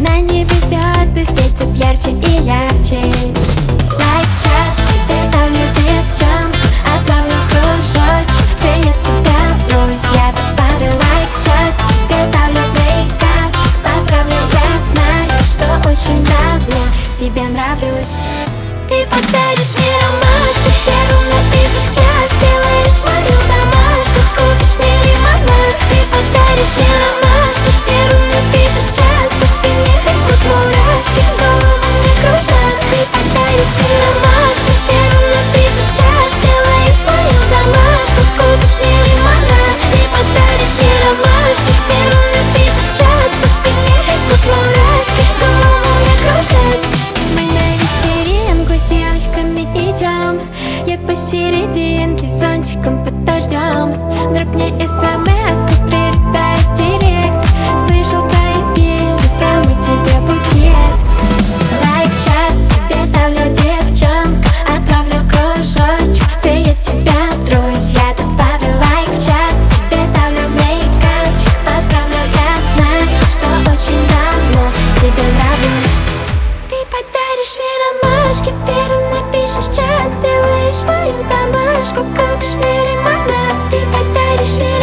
На небе звезды светят ярче и ярче. Лайк в чат тебе ставлю, девчонка, отправлю кружочек, все я тебя в друзья добавлю. Лайк в чат тебе ставлю, мейкапчик отправлю. Я знаю, что очень давно тебе нравлюсь. Ты подаришь мне ромашку, первым напишешь чат, сделаешь мою домашку, купишь мне лимонад. Ты подаришь мне ромашку, первым напишешь чат, по спине бегут мурашки, голову мне кружат. Ты подаришь мне ромашку, первым напишешь чат, сделаешь мою домашку, купишь мне лимонад. Ты подаришь мне ромашку, первым напишешь чат, по спине бегут мурашки, голову мне кружат. Мы на вечеринку с девочками идем, я посерединке с зонтиком под дождем. Вдруг мне смс-ка прилетает в директ: слышал твою песню, прямо тебе букет. Лайк в чат тебе ставлю, девчонка, отправлю кружочек, все я тебя в друзья добавлю. Лайк в чат тебе ставлю, мейкапчик отправлю. Я знаю, что очень давно тебе нравлюсь. Ты подаришь мне ромашки, первым напишешь чат, сделаешь мою домашку, купишь мне лимонад. Ты подаришь мне